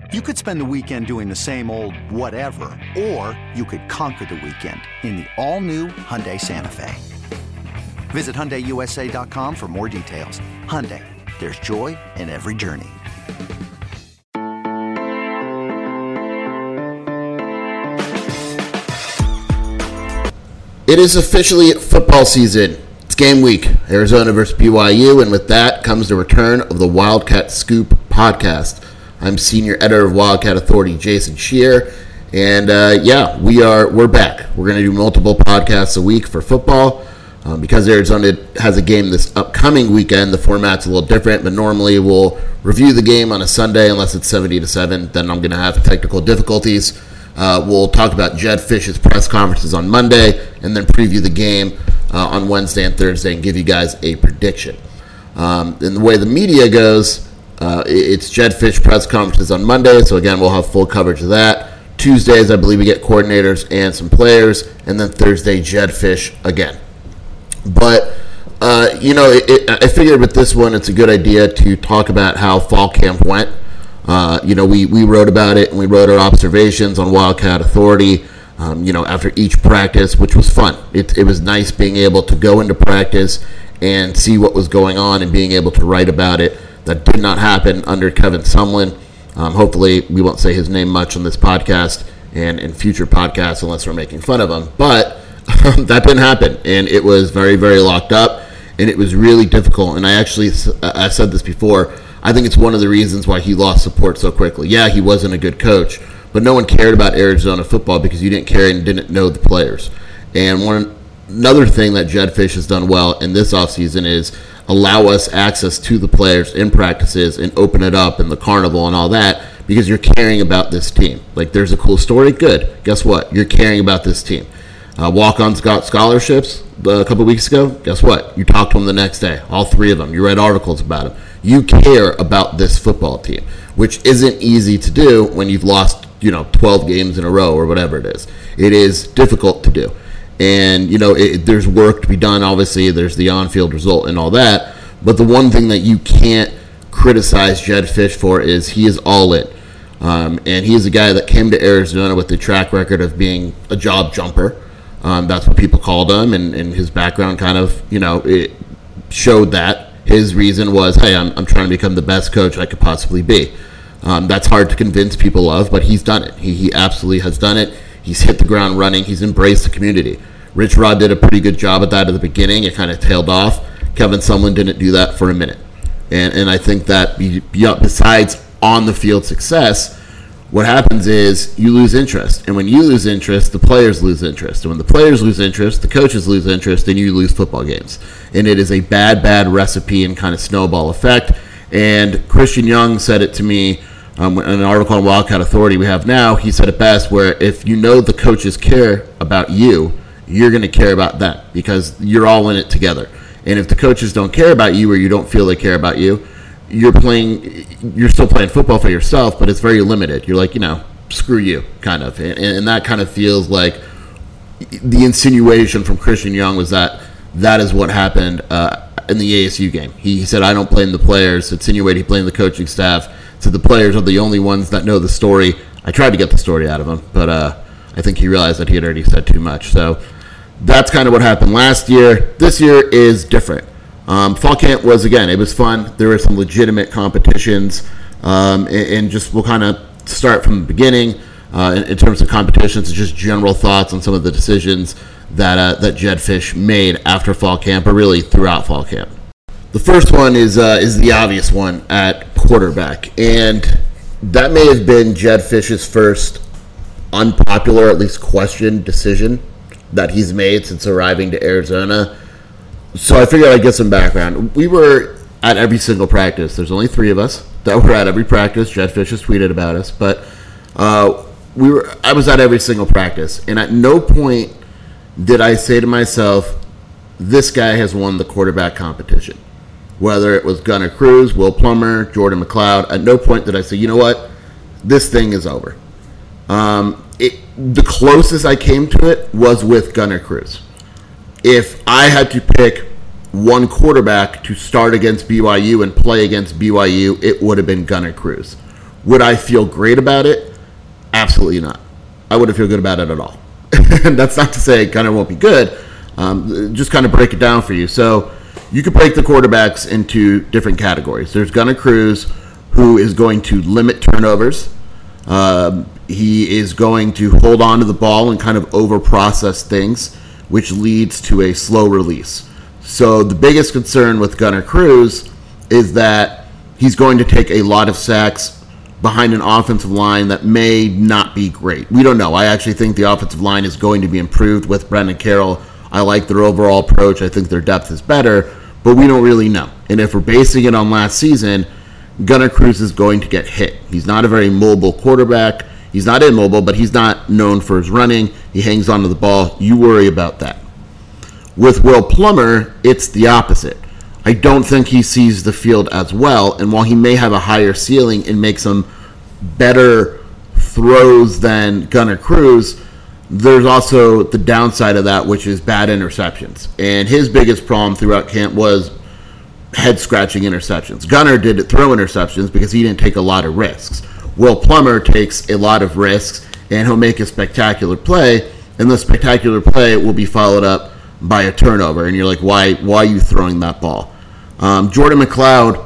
You could spend the weekend doing the same old whatever, or you could conquer the weekend in the all-new Hyundai Santa Fe. Visit HyundaiUSA.com for more details. Hyundai, there's joy in every journey. It is officially football season. It's game week, Arizona versus BYU, and with that comes the return of the Wildcat Scoop podcast. I'm senior editor of Wildcat Authority, Jason Scheer, and we're back. We're going to do multiple podcasts a week for football. Because Arizona has a game this upcoming weekend, the format's a little different, but normally we'll review the game on a Sunday unless it's 70-7. Then I'm going to have technical difficulties. We'll talk about Jedd Fisch's press conferences on Monday and then preview the game on Wednesday and Thursday and give you guys a prediction. And the way the media goes, it's Jedd Fisch press conferences on Monday, so again, we'll have full coverage of that. Tuesdays, I believe we get coordinators and some players, and then Thursday, Jedd Fisch again. But, I figured with this one, it's a good idea to talk about how fall camp went. We wrote about it, and we wrote our observations on Wildcat Authority, after each practice, which was fun. It was nice being able to go into practice and see what was going on and being able to write about it. That did not happen under Kevin Sumlin. Hopefully, we won't say his name much on this podcast and in future podcasts unless we're making fun of him. But that didn't happen, and it was very, very locked up, and it was really difficult. And I've said this before, I think it's one of the reasons why he lost support so quickly. Yeah, he wasn't a good coach, but no one cared about Arizona football because you didn't care and didn't know the players. And another thing that Jedd Fisch has done well in this offseason is allow us access to the players in practices and open it up in the carnival and all that because you're caring about this team. Like, there's a cool story, good. Guess what? You're caring about this team. Walk-ons got scholarships a couple weeks ago. Guess what? You talked to them the next day. All three of them. You read articles about them. You care about this football team, which isn't easy to do when you've lost, 12 games in a row or whatever it is. It is difficult to do. And, there's work to be done. Obviously, there's the on-field result and all that. But the one thing that you can't criticize Jedd Fisch for is he is all in. And he is a guy that came to Arizona with the track record of being a job jumper. That's what people called him. And his background kind of, it showed that. His reason was, hey, I'm trying to become the best coach I could possibly be. That's hard to convince people of, but he's done it. He absolutely has done it. He's hit the ground running. He's embraced the community. Rich Rod did a pretty good job at that at the beginning. It kind of tailed off. Kevin Sumlin didn't do that for a minute. And I think that besides on-the-field success, what happens is you lose interest. And when you lose interest, the players lose interest. And when the players lose interest, the coaches lose interest, and you lose football games. And it is a bad, bad recipe and kind of snowball effect. And Christian Young said it to me in an article on Wildcat Authority we have now. He said it best, where if the coaches care about you, you're going to care about them because you're all in it together. And if the coaches don't care about you or you don't feel they care about you, you're still playing football for yourself, but it's very limited. You're like, screw you, kind of. And that kind of feels like the insinuation from Christian Young was that is what happened in the ASU game. He said, I don't blame the players. Insinuated he blamed the coaching staff. So the players are the only ones that know the story. I tried to get the story out of him, but I think he realized that he had already said too much. So that's kind of what happened last year. This year is different. Fall camp was, again, it was fun. There were some legitimate competitions. And just we'll kind of start from the beginning in terms of competitions, just general thoughts on some of the decisions that Jedd Fisch made after fall camp, or really throughout fall camp. The first one is the obvious one at quarterback, and that may have been Jedd Fisch's first unpopular, at least questioned decision that he's made since arriving to Arizona. So I figured I'd get some background. We were at every single practice. There's only 3 of us that were at every practice. Jedd Fisch has tweeted about us, but I was at every single practice, and at no point did I say to myself, this guy has won the quarterback competition. Whether it was Gunnar Cruz, Will Plummer, Jordan McLeod, at no point did I say, you know what, this thing is over. The closest I came to it was with Gunnar Cruz. If I had to pick one quarterback to start against BYU and play against BYU, it would have been Gunnar Cruz. Would I feel great about it? Absolutely not. I wouldn't feel good about it at all. And that's not to say Gunnar won't be good. Just kind of break it down for you. So you could break the quarterbacks into different categories. There's Gunnar Cruz, who is going to limit turnovers. He is going to hold on to the ball and kind of over-process things, which leads to a slow release. So the biggest concern with Gunnar Cruz is that he's going to take a lot of sacks behind an offensive line that may not be great. We don't know. I actually think the offensive line is going to be improved with Brendan Carroll. I like their overall approach. I think their depth is better, but we don't really know. And if we're basing it on last season, Gunnar Cruz is going to get hit. He's not a very mobile quarterback. He's not immobile, but he's not known for his running. He hangs onto the ball. You worry about that. With Will Plummer, it's the opposite. I don't think he sees the field as well, and while he may have a higher ceiling and make some better throws than Gunnar Cruz, there's also the downside of that, which is bad interceptions. And his biggest problem throughout camp was head-scratching interceptions. Gunnar did throw interceptions because he didn't take a lot of risks. Will Plummer takes a lot of risks, and he'll make a spectacular play, and the spectacular play will be followed up by a turnover, and you're like, why are you throwing that ball? Jordan McLeod,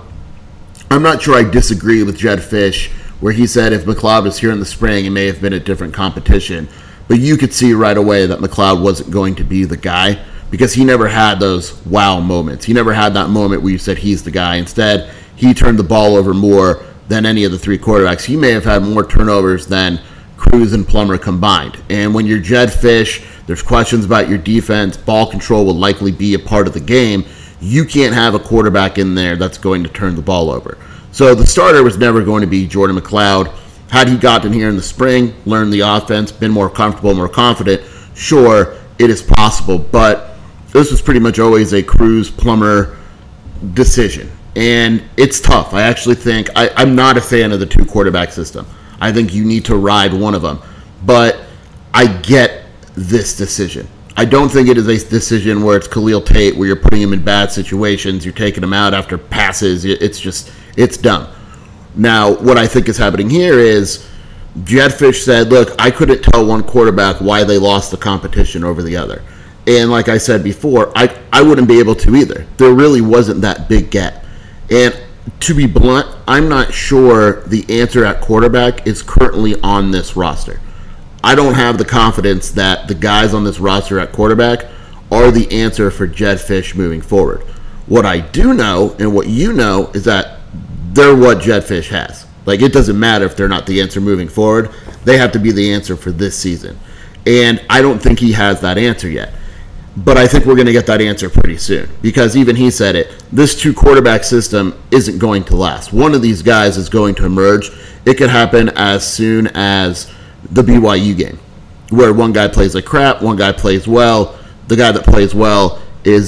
I'm not sure I disagree with Jedd Fisch, where he said if McLeod was here in the spring, it may have been a different competition. But you could see right away that McLeod wasn't going to be the guy because he never had those wow moments. He never had that moment where you said he's the guy. Instead, he turned the ball over more than any of the three quarterbacks. He may have had more turnovers than Cruz and Plummer combined. And when you're Jedd Fisch, there's questions about your defense. Ball control will likely be a part of the game. You can't have a quarterback in there that's going to turn the ball over. So the starter was never going to be Jordan McLeod. Had he gotten here in the spring, learned the offense, been more comfortable, more confident, sure, it is possible. But this was pretty much always a Cruz-Plummer decision. And it's tough. I actually think I'm not a fan of the two quarterback system. I think you need to ride one of them. But I get this decision. I don't think it is a decision where it's Khalil Tate, where you're putting him in bad situations, you're taking him out after passes. It's dumb. Now, what I think is happening here is Jedd Fisch said, look, I couldn't tell one quarterback why they lost the competition over the other. And like I said before, I wouldn't be able to either. There really wasn't that big gap. And to be blunt, I'm not sure the answer at quarterback is currently on this roster. I don't have the confidence that the guys on this roster at quarterback are the answer for Jedd Fisch moving forward. What I do know, and what you know, is that they're what Jedd Fisch has. Like, it doesn't matter if they're not the answer moving forward. They have to be the answer for this season. And I don't think he has that answer yet. But I think we're going to get that answer pretty soon. Because even he said it, this two-quarterback system isn't going to last. One of these guys is going to emerge. It could happen as soon as the BYU game, where one guy plays like crap, one guy plays well. The guy that plays well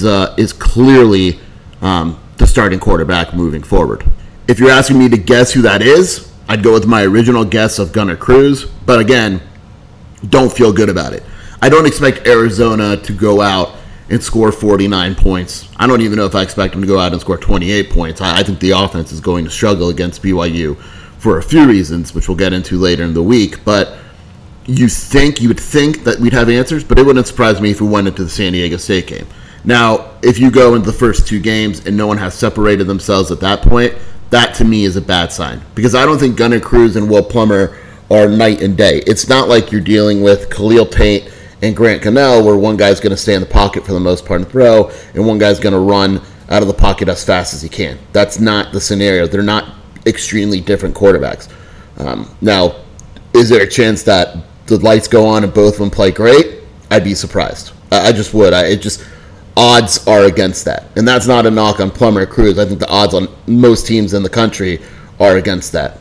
is clearly the starting quarterback moving forward. If you're asking me to guess who that is, I'd go with my original guess of Gunnar Cruz. But again, don't feel good about it. I don't expect Arizona to go out and score 49 points. I don't even know if I expect them to go out and score 28 points. I think the offense is going to struggle against BYU for a few reasons, which we'll get into later in the week. But you would think that we'd have answers, but it wouldn't surprise me if we went into the San Diego State game. Now, if you go into the first two games and no one has separated themselves at that point, that to me is a bad sign. Because I don't think Gunnar Cruz and Will Plummer are night and day. It's not like you're dealing with Khalil Tate and Grant Cannell, where one guy's going to stay in the pocket for the most part and throw, and one guy's going to run out of the pocket as fast as he can. That's not the scenario. They're not extremely different quarterbacks. Now, is there a chance that the lights go on and both of them play great? I'd be surprised. I just would. Odds are against that. And that's not a knock on Plummer or Cruz. I think the odds on most teams in the country are against that.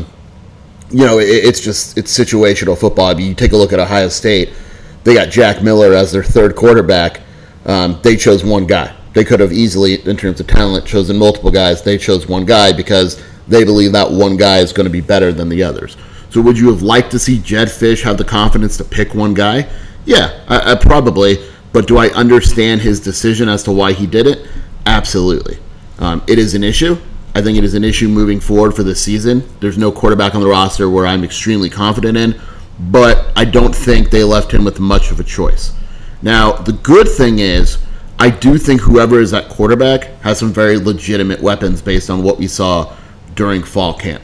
It's situational football. I mean, you take a look at Ohio State. They got Jack Miller as their third quarterback. They chose one guy. They could have easily, in terms of talent, chosen multiple guys. They chose one guy because they believe that one guy is going to be better than the others. So would you have liked to see Jedd Fisch have the confidence to pick one guy? Yeah, I probably. But do I understand his decision as to why he did it? Absolutely. It is an issue. I think it is an issue moving forward for this season. There's no quarterback on the roster where I'm extremely confident in, but I don't think they left him with much of a choice. Now, the good thing is, I do think whoever is at quarterback has some very legitimate weapons based on what we saw during fall camp.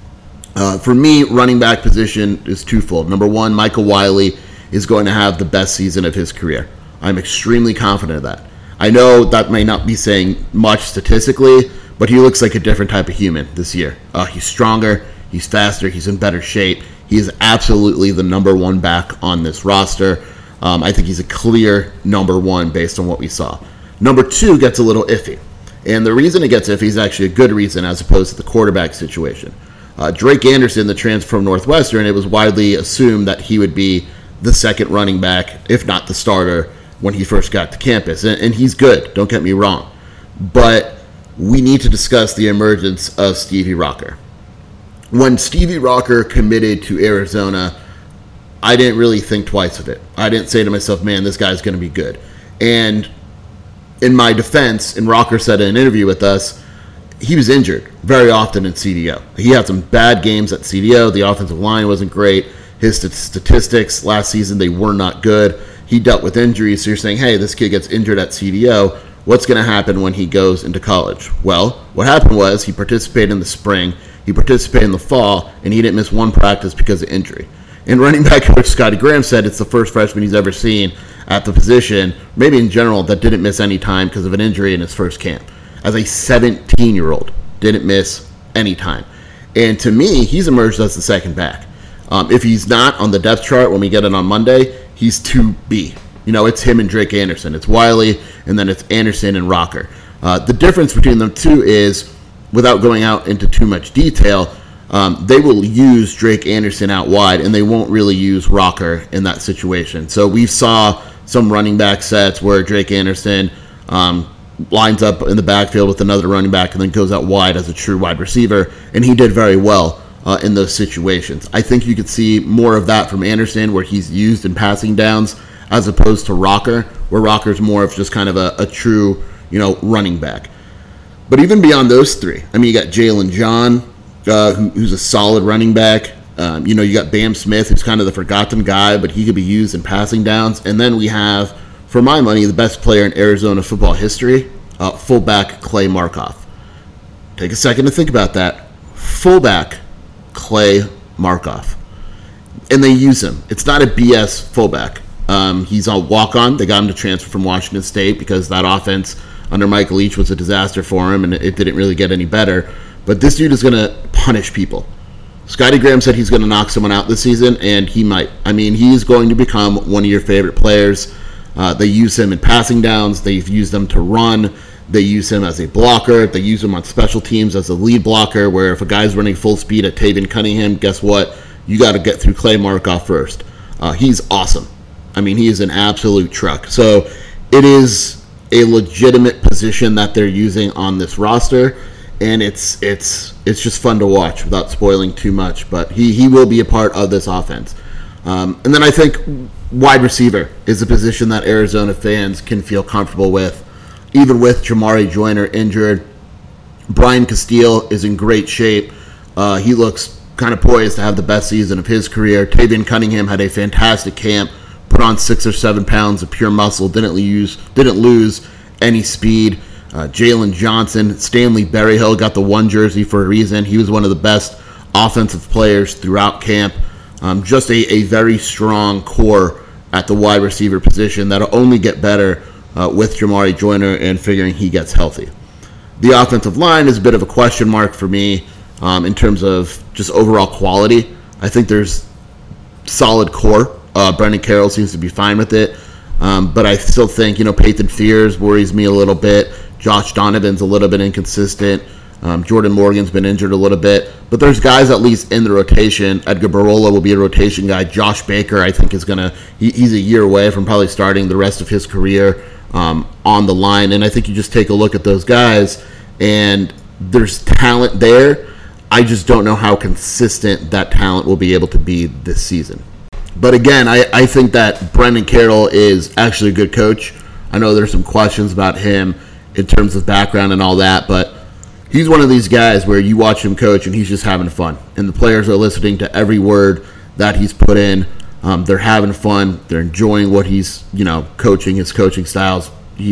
For me, running back position is twofold. Number one, Michael Wiley is going to have the best season of his career. I'm extremely confident of that. I know that may not be saying much statistically, but he looks like a different type of human this year. He's stronger, he's faster, he's in better shape. He is absolutely the number one back on this roster. I think he's a clear number one based on what we saw. Number two gets a little iffy. And the reason it gets iffy is actually a good reason as opposed to the quarterback situation. Drake Anderson, the transfer from Northwestern, it was widely assumed that he would be the second running back, if not the starter, when he first got to campus. And he's good, don't get me wrong. But we need to discuss the emergence of Stevie Rocker. When Stevie Rocker committed to Arizona, I didn't really think twice of it. I didn't say to myself, man, this guy's going to be good. And in my defense, and Rocker said in an interview with us, he was injured very often in CDO. He had some bad games at CDO. The offensive line wasn't great. His statistics last season, they were not good. He dealt with injuries. So you're saying, hey, this kid gets injured at CDO. What's going to happen when he goes into college? Well, what happened was he participated in the spring, he participated in the fall, and he didn't miss one practice because of injury. And running back coach Scotty Graham said it's the first freshman he's ever seen at the position, maybe in general, that didn't miss any time because of an injury in his first camp. As a 17-year-old, didn't miss any time. And to me, he's emerged as the second back. If he's not on the depth chart when we get it on Monday, he's 2B. You know, it's him and Drake Anderson. It's Wiley, and then it's Anderson and Rocker. The difference between them two is, without going out into too much detail, they will use Drake Anderson out wide, and they won't really use Rocker in that situation. So we saw some running back sets where Drake Anderson lines up in the backfield with another running back and then goes out wide as a true wide receiver, and he did very well in those situations. I think you could see more of that from Anderson, where he's used in passing downs, as opposed to Rocker, where Rocker's more of just kind of a true, running back. But even beyond those three, I mean, you got Jalen John, who's a solid running back. You got Bam Smith, who's kind of the forgotten guy, but he could be used in passing downs. And then we have, for my money, the best player in Arizona football history, fullback Clay Markov. Take a second to think about that. Fullback Clay Markov. And they use him. It's not a BS fullback. He's a walk-on. They got him to transfer from Washington State because that offense under Mike Leach was a disaster for him, and it didn't really get any better. But this dude is going to punish people. Scotty Graham said he's going to knock someone out this season, and he might. I mean, he's going to become one of your favorite players. They use him in passing downs. They've used him to run. They use him as a blocker. They use him on special teams as a lead blocker, where if a guy's running full speed at Taven Cunningham, guess what? You got to get through Clay Markov first. He's awesome. I mean, he is an absolute truck. So it is a legitimate position that they're using on this roster, and it's just fun to watch without spoiling too much. But he will be a part of this offense. And then I think wide receiver is a position that Arizona fans can feel comfortable with, even with Jamari Joyner injured. Brian Castile is in great shape. He looks kind of poised to have the best season of his career. Taven Cunningham had a fantastic camp, put on 6 or 7 pounds of pure muscle, didn't lose any speed. Jalen Johnson, Stanley Berryhill got the 1 jersey for a reason. He was one of the best offensive players throughout camp. Just a very strong core at the wide receiver position that'll only get better with Jamari Joyner and figuring he gets healthy. The offensive line is a bit of a question mark for me in terms of just overall quality. I think there's solid core. Brendan Carroll seems to be fine with it. But I still think, Peyton Fears worries me a little bit. Josh Donovan's a little bit inconsistent. Jordan Morgan's been injured a little bit. But there's guys at least in the rotation. Edgar Barola will be a rotation guy. Josh Baker, I think, he's a year away from probably starting the rest of his career on the line. And I think you just take a look at those guys, and there's talent there. I just don't know how consistent that talent will be able to be this season. But again, I think that Brendan Carroll is actually a good coach. I know there's some questions about him in terms of background and all that, but He's one of these guys where you watch him coach and he's just having fun. And the players are listening to every word that he's put in. They're having fun. They're enjoying what he's, coaching, his coaching styles.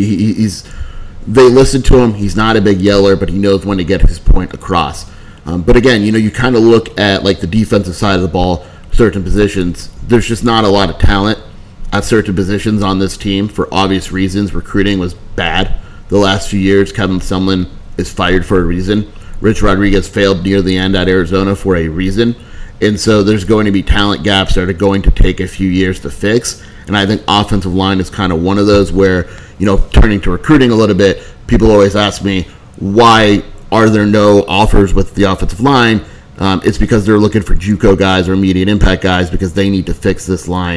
They listen to him. He's not a big yeller, but he knows when to get his point across. But again, you kind of look at like the defensive side of the ball, certain positions. There's just not a lot of talent at certain positions on this team for obvious reasons. Recruiting was bad the last few years. Kevin Sumlin is fired for a reason. Rich Rodriguez failed near the end at Arizona for a reason. And so there's going to be talent gaps that are going to take a few years to fix. And I think offensive line is kind of one of those where, turning to recruiting a little bit, people always ask me, why are there no offers with the offensive line? It's because they're looking for JUCO guys or immediate impact guys because they need to fix this line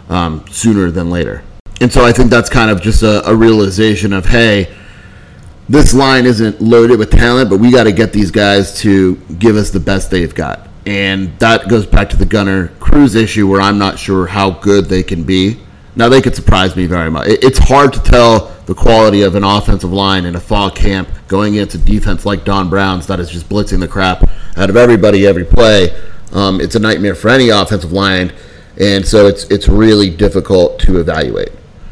sooner than later. And so I think that's kind of just a realization of, hey, this line isn't loaded with talent, but we got to get these guys to give us the best they've got. And that goes back to the Gunnar Cruz issue where I'm not sure how good they can be. Now, they could surprise me very much. It's hard to tell the quality of an offensive line in a fall camp going into defense like Don Brown's that is just blitzing the crap out of everybody every play. It's a nightmare for any offensive line, and so it's really difficult to evaluate.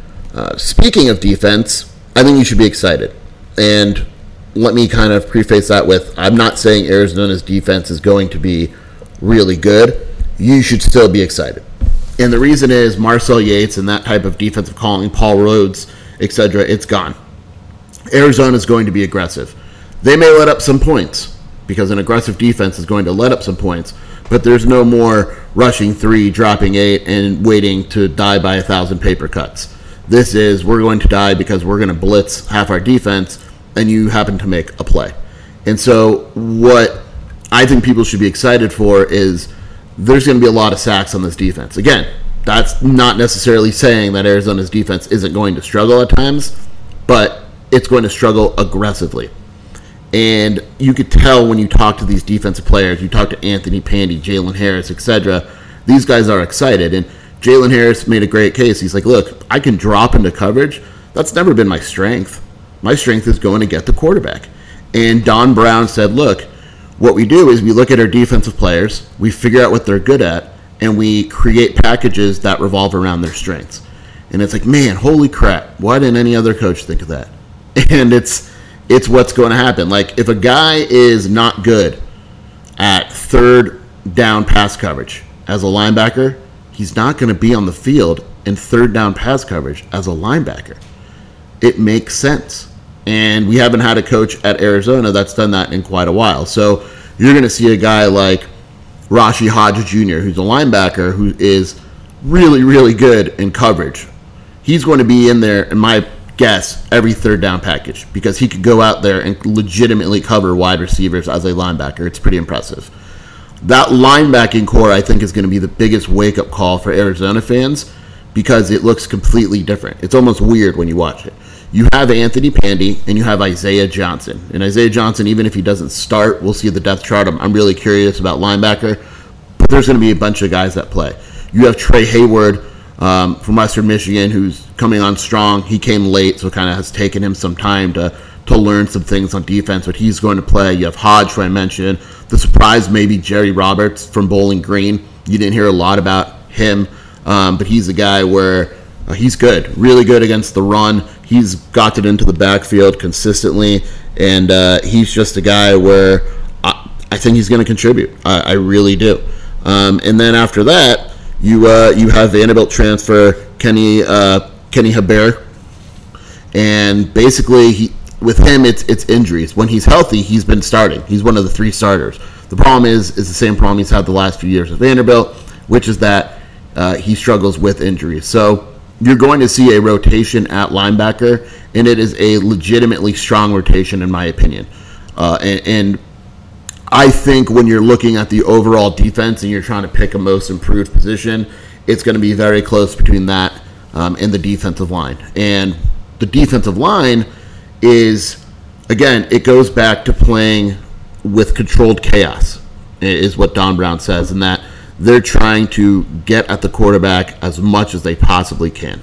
Speaking of defense, I think you should be excited. And let me kind of preface that with, I'm not saying Arizona's defense is going to be really good. You should still be excited. And the reason is Marcel Yates and that type of defensive calling, Paul Rhodes, etc., it's gone. Arizona's going to be aggressive. They may let up some points because an aggressive defense is going to let up some points, but there's no more rushing 3, dropping 8, and waiting to die by 1,000 paper cuts. This is, we're going to die because we're going to blitz half our defense, and you happen to make a play. And so what I think people should be excited for is there's going to be a lot of sacks on this defense. Again, that's not necessarily saying that Arizona's defense isn't going to struggle at times, but it's going to struggle aggressively. And you could tell when you talk to these defensive players, you talk to Anthony Pandy, Jalen Harris, etc., these guys are excited. And Jalen Harris made a great case. He's like, look, I can drop into coverage. That's never been my strength. My strength is going to get the quarterback. And Don Brown said, look, what we do is we look at our defensive players, we figure out what they're good at, and we create packages that revolve around their strengths. And it's like, man, holy crap, why didn't any other coach think of that? And it's what's going to happen. Like, if a guy is not good at third down pass coverage as a linebacker, he's not going to be on the field in third down pass coverage as a linebacker. It makes sense. And we haven't had a coach at Arizona that's done that in quite a while. So you're going to see a guy like Rashi Hodge Jr., who's a linebacker, who is really, really good in coverage. He's going to be in there, in my guess, every third down package because he could go out there and legitimately cover wide receivers as a linebacker. It's pretty impressive. That linebacking core, I think, is going to be the biggest wake-up call for Arizona fans because it looks completely different. It's almost weird when you watch it. You have Anthony Pandy and you have Isaiah Johnson. And Isaiah Johnson, even if he doesn't start, we'll see the depth chart. I'm really curious about linebacker. But there's going to be a bunch of guys that play. You have Trey Hayward from Western Michigan who's coming on strong. He came late, so it kind of has taken him some time to learn some things on defense, but he's going to play. You have Hodge, who I mentioned. The surprise may be Jerry Roberts from Bowling Green. You didn't hear a lot about him, but he's a guy where he's good, really good against the run. He's got it into the backfield consistently, and he's just a guy where I think he's going to contribute. I really do. And then after that, you have Vanderbilt transfer Kenny Hebert, and basically with him it's injuries. When he's healthy, he's been starting. He's one of the 3 starters. The problem is the same problem he's had the last few years at Vanderbilt, which is that he struggles with injuries. So you're going to see a rotation at linebacker, and it is a legitimately strong rotation in my opinion. And I think when you're looking at the overall defense and you're trying to pick a most improved position, it's going to be very close between that and the defensive line. And the defensive line is, again, it goes back to playing with controlled chaos, is what Don Brown says, and that they're trying to get at the quarterback as much as they possibly can.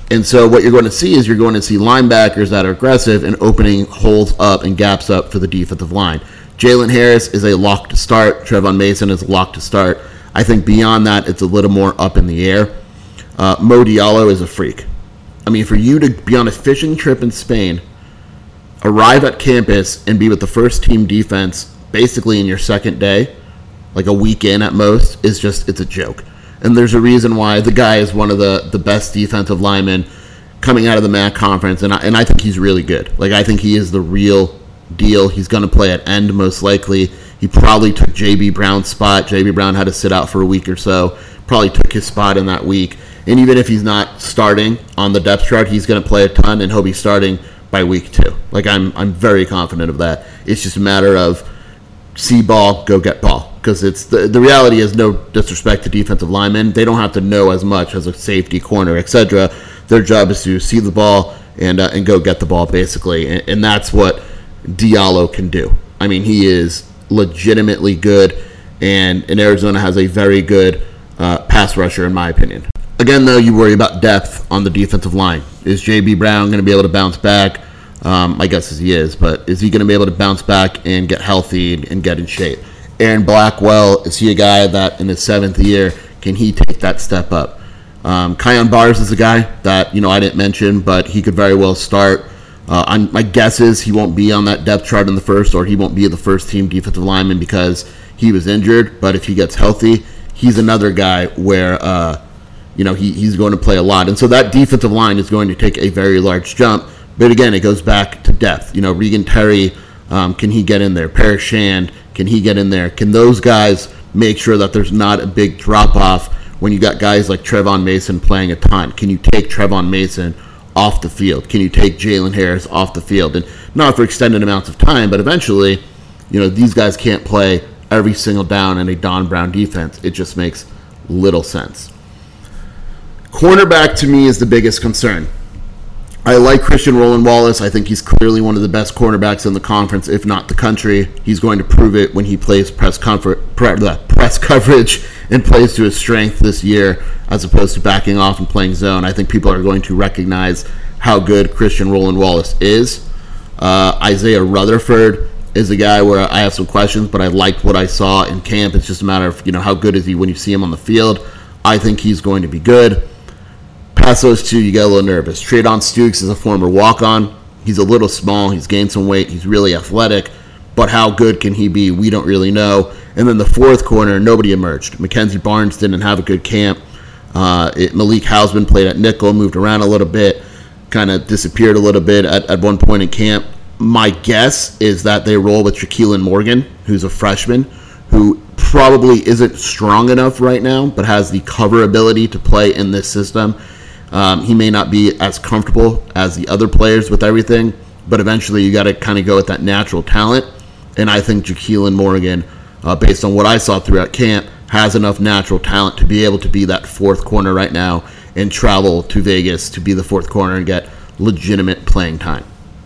And so what you're going to see is you're going to see linebackers that are aggressive and opening holes up and gaps up for the defensive line. Jalen Harris is a lock to start. Trevon Mason is a lock to start. I think beyond that, it's a little more up in the air. Mo Diallo is a freak. I mean, for you to be on a fishing trip in Spain, arrive at campus, and be with the first team defense basically in your second day, like a week in at most, it's a joke. And there's a reason why the guy is one of the best defensive linemen coming out of the MAC conference, and I think he's really good. Like, I think he is the real deal. He's going to play at end most likely. He probably took J.B. Brown's spot. J.B. Brown had to sit out for a week or so. Probably took his spot in that week. And even if he's not starting on the depth chart, he's going to play a ton, and he'll be starting by week 2. Like, I'm very confident of that. It's just a matter of see ball, go get ball. Because it's the reality is, no disrespect to defensive linemen, they don't have to know as much as a safety, corner, etc. Their job is to see the ball and go get the ball, basically. And that's what Diallo can do. I mean, he is legitimately good, and Arizona has a very good pass rusher, in my opinion. Again, though, you worry about depth on the defensive line. Is J.B. Brown going to be able to bounce back? I guess he is, but is he going to be able to bounce back and get healthy and get in shape? Aaron Blackwell, is he a guy that in his 7th year, can he take that step up? Kion Bars is a guy that, I didn't mention, but he could very well start. My guess is he won't be on that depth chart in the first, or he won't be the first team defensive lineman because he was injured. But if he gets healthy, he's another guy where, he's going to play a lot. And so that defensive line is going to take a very large jump. But again, it goes back to depth. Regan Terry, can he get in there? Parrish Shand, can he get in there? Can those guys make sure that there's not a big drop-off when you got guys like Trevon Mason playing a ton? Can you take Trevon Mason off the field? Can you take Jalen Harris off the field? And not for extended amounts of time, but eventually, these guys can't play every single down in a Don Brown defense. It just makes little sense. Cornerback, to me, is the biggest concern. I like Christian Roland-Wallace. I think he's clearly one of the best cornerbacks in the conference, if not the country. He's going to prove it when he plays press coverage and plays to his strength this year, as opposed to backing off and playing zone. I think people are going to recognize how good Christian Roland-Wallace is. Isaiah Rutherford is a guy where I have some questions, but I liked what I saw in camp. It's just a matter of, how good is he when you see him on the field. I think he's going to be good. Past those two, you get a little nervous. Traydon Stukes is a former walk-on. He's a little small. He's gained some weight. He's really athletic. But how good can he be? We don't really know. And then the fourth corner, nobody emerged. Mackenzie Barnes didn't have a good camp. Malik Hausman played at nickel, moved around a little bit, kind of disappeared a little bit at one point in camp. My guess is that they roll with Shaquillin Morgan, who's a freshman, who probably isn't strong enough right now, but has the cover ability to play in this system. He may not be as comfortable as the other players with everything, but eventually you got to kind of go with that natural talent. And I think Shaquillin Morgan, based on what I saw throughout camp, has enough natural talent to be able to be that fourth corner right now and travel to Vegas to be the fourth corner and get legitimate playing time.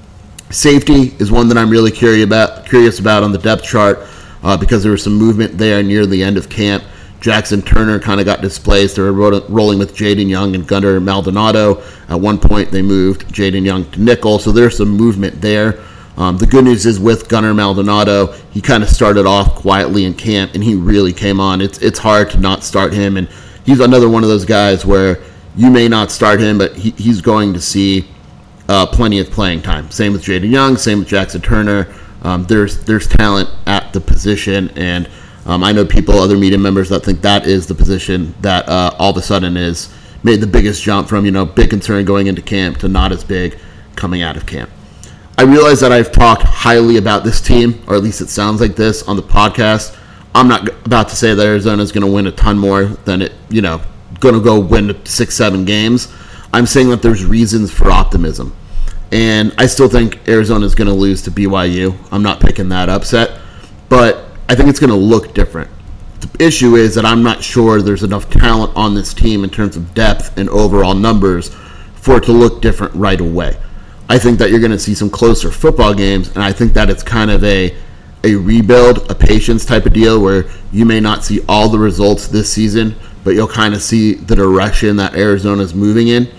Safety is one that I'm really curious about on the depth chart because there was some movement there near the end of camp. Jackson Turner kind of got displaced. They were rolling with Jaden Young and Gunnar Maldonado. At one point, they moved Jaden Young to nickel, so there's some movement there. The good news is with Gunnar Maldonado, he kind of started off quietly in camp, and he really came on. It's hard to not start him, and he's another one of those guys where you may not start him, but he's going to see plenty of playing time. Same with Jaden Young, same with Jackson Turner. There's talent at the position, and I know other media members that think that is the position that all of a sudden is made the biggest jump from, big concern going into camp to not as big coming out of camp. I realize that I've talked highly about this team, or at least it sounds like this on the podcast. I'm not about to say that Arizona is going to win a ton more than going to go win 6-7 games. I'm saying that there's reasons for optimism. And I still think Arizona is going to lose to BYU. I'm not picking that upset. But I think it's going to look different. The issue is that I'm not sure there's enough talent on this team in terms of depth and overall numbers for it to look different right away. I think that you're going to see some closer football games, and I think that it's kind of a rebuild, a patience type of deal where you may not see all the results this season, but you'll kind of see the direction that Arizona's moving in.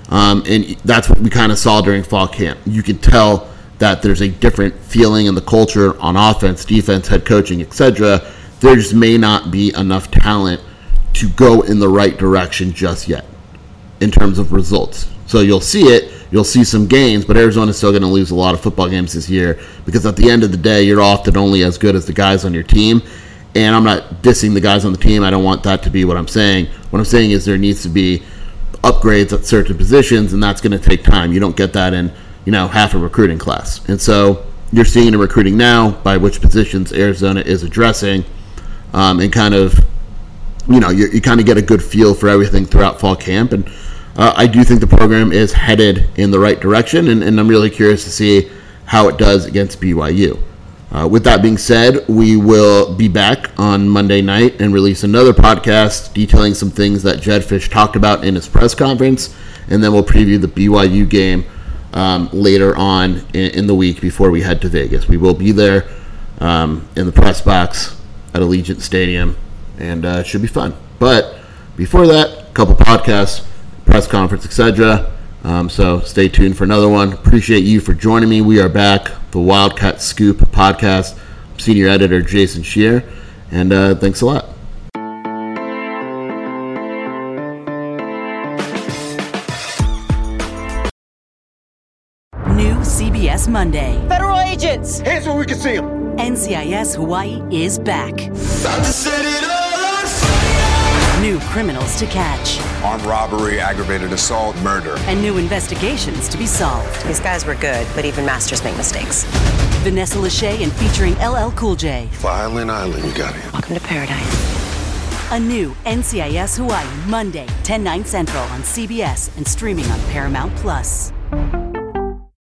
And that's what we kind of saw during fall camp. You can tell that there's a different feeling in the culture on offense, defense, head coaching, etc. There just may not be enough talent to go in the right direction just yet in terms of results. So you'll see it. You'll see some gains, but Arizona's still going to lose a lot of football games this year because at the end of the day, you're often only as good as the guys on your team. And I'm not dissing the guys on the team. I don't want that to be what I'm saying. What I'm saying is there needs to be upgrades at certain positions, and that's going to take time. You don't get that in, half a recruiting class. And so you're seeing in recruiting now by which positions Arizona is addressing, and kind of, you kind of get a good feel for everything throughout fall camp. And I do think the program is headed in the right direction, and I'm really curious to see how it does against BYU. With that being said, we will be back on Monday night and release another podcast detailing some things that Jedd Fisch talked about in his press conference, and then we'll preview the BYU game later on in the week before we head to Vegas. We will be there in the press box at Allegiant Stadium, and it should be fun. But before that, a couple podcasts, press conference, etc. So stay tuned for another one. Appreciate you for joining me. We are back, the Wildcat Scoop podcast. I'm Senior Editor Jason Scheer, and thanks a lot. New CBS Monday. Federal agents! Hands where we can see them. NCIS Hawaii is back. About to set it on fire. New criminals to catch. Armed robbery, aggravated assault, murder. And new investigations to be solved. These guys were good, but even masters make mistakes. Vanessa Lachey and featuring LL Cool J. Violin Island, you got it. Welcome to paradise. A new NCIS Hawaii Monday, 10/9 Central on CBS and streaming on Paramount+.